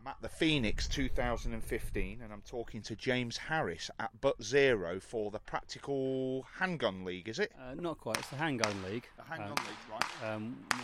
at the Phoenix 2015 and I'm talking to James Harris at Butt Zero for the Practical Handgun League, is it? Not quite, it's the Handgun League. The Handgun League, right.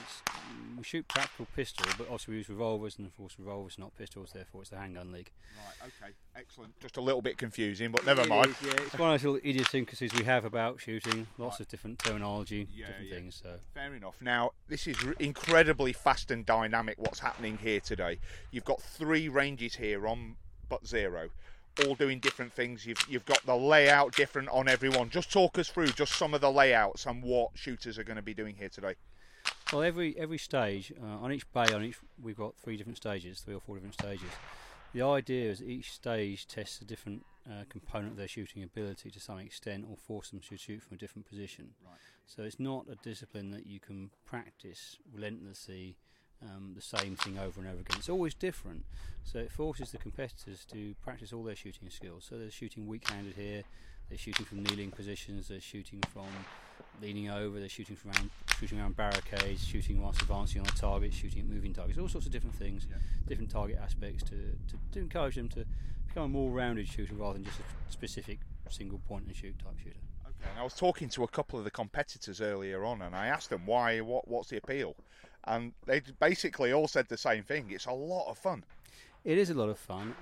We shoot practical pistol, but also we use revolvers, and of course revolvers are not pistols, therefore it's the Handgun League. Right, okay, excellent. Just a little bit confusing, but never mind. Yeah, it's one of those little idiosyncrasies we have about shooting, lots of different terminology, different things. So. Fair enough. Now, this is incredibly fast and dynamic what's happening here today. You've got 3 ranges here on Butt Zero, all doing different things. You've got the layout different on everyone. Just talk us through just some of the layouts and what shooters are going to be doing here today. Well, every stage, on each bay, we've got 3 different stages, 3 or 4 different stages. The idea is each stage tests a different component of their shooting ability to some extent, or force them to shoot from a different position. Right. So it's not a discipline that you can practice relentlessly the same thing over and over again. It's always different. So it forces the competitors to practice all their shooting skills. So they're shooting weak-handed here, they're shooting from kneeling positions, they're shooting from leaning over, they're shooting around barricades, shooting whilst advancing on a target, shooting at moving targets, all sorts of different things, different target aspects to encourage them to become a more rounded shooter rather than just a specific single point and shoot type shooter. Okay, and I was talking to a couple of the competitors earlier on and I asked them what's the appeal, and they basically all said the same thing. It's a lot of fun. It is a lot of fun.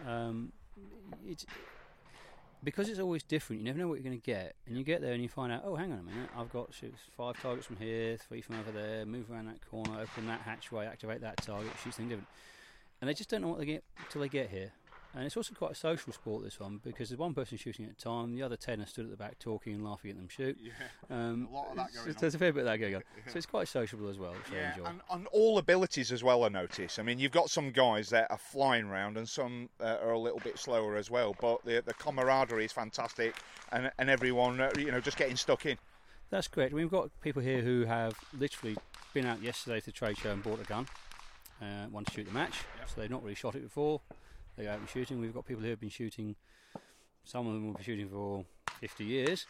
It's because it's always different. You never know what you're going to get, and you get there and you find out, oh, hang on a minute, I've got 5 targets from here, 3 from over there, move around that corner, open that hatchway, activate that target, shoot something different. And they just don't know what they get till they get here. And it's also quite a social sport, this one, because there's one person shooting at a time, the other 10 are stood at the back talking and laughing at them shoot. Yeah, a lot of that going on. There's a fair bit of that going on. So it's quite sociable as well, which I enjoy. And all abilities as well, I notice. I mean, you've got some guys that are flying around and some are a little bit slower as well, but the camaraderie is fantastic and everyone, just getting stuck in. That's correct. We've got people here who have literally been out yesterday to the trade show and bought a gun, want to shoot the match, so they've not really shot it before. They go out and shooting. We've got people who have been shooting, some of them will be shooting for 50 years.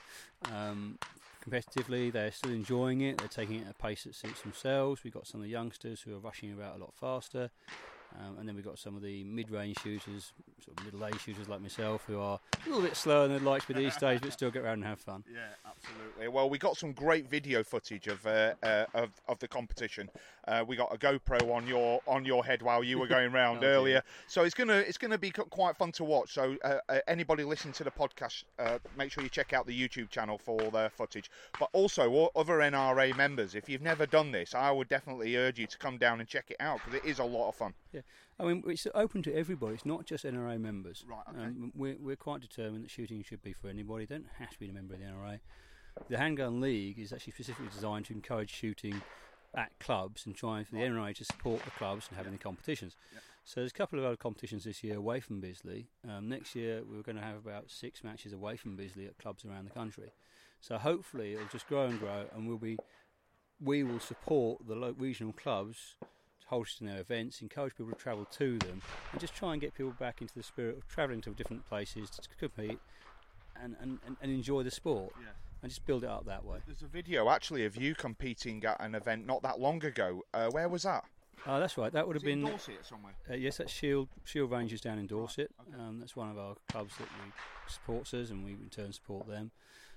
Competitively, they're still enjoying it. They're taking it at a pace that suits themselves. We've got some of the youngsters who are rushing about a lot faster. And then we've got some of the mid-range shooters, sort of middle-aged shooters like myself, who are a little bit slower than they'd like to be these days, but still get around and have fun. Yeah, absolutely. Well, we got some great video footage of the competition. We got a GoPro on your head while you were going round earlier, so it's gonna be quite fun to watch. So anybody listening to the podcast, make sure you check out the YouTube channel for their footage. But also other NRA members, if you've never done this, I would definitely urge you to come down and check it out because it is a lot of fun. Yeah. I mean, it's open to everybody. It's not just NRA members. Right, okay. We're quite determined that shooting should be for anybody. They don't have to be a member of the NRA. The Handgun League is actually specifically designed to encourage shooting at clubs and trying for the NRA to support the clubs and having the competitions. Yep. So there's a couple of other competitions this year away from Bisley. Next year we're going to have about 6 matches away from Bisley at clubs around the country. So hopefully it'll just grow and grow, and we will support the regional clubs hosting their events, encourage people to travel to them, and just try and get people back into the spirit of travelling to different places to compete and enjoy the sport, and just build it up that way. There's a video actually of you competing at an event not that long ago. Where was that? That's right. That would have been Dorset somewhere. Yes, that's Shield Rangers down in Dorset. Right, okay. That's one of our clubs that supports us, and we in turn support them.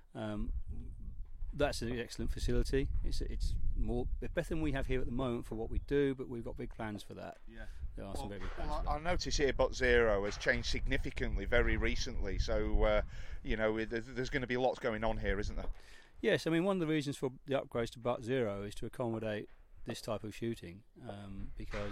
That's an excellent facility. It's more better than we have here at the moment for what we do, but we've got big plans for that. Yeah, there are some very big plans. I notice here Butt Zero has changed significantly very recently. So there's going to be lots going on here, isn't there? Yes, I mean one of the reasons for the upgrades to Butt Zero is to accommodate this type of shooting, because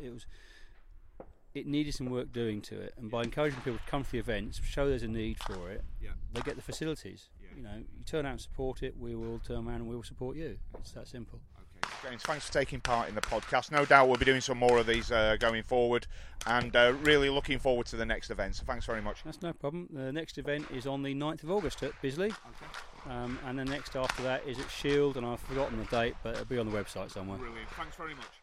it needed some work doing to it, and by encouraging people to come to the events, show there's a need for it, they get the facilities. You turn out and support it, we will turn around and we will support you. It's that simple. Okay, James, thanks for taking part in the podcast. No doubt we'll be doing some more of these going forward, and really looking forward to the next event. So thanks very much. That's no problem. The next event is on the 9th of August at Bisley. Okay. And the next after that is at Shield, and I've forgotten the date, but it'll be on the website somewhere. Brilliant. Thanks very much.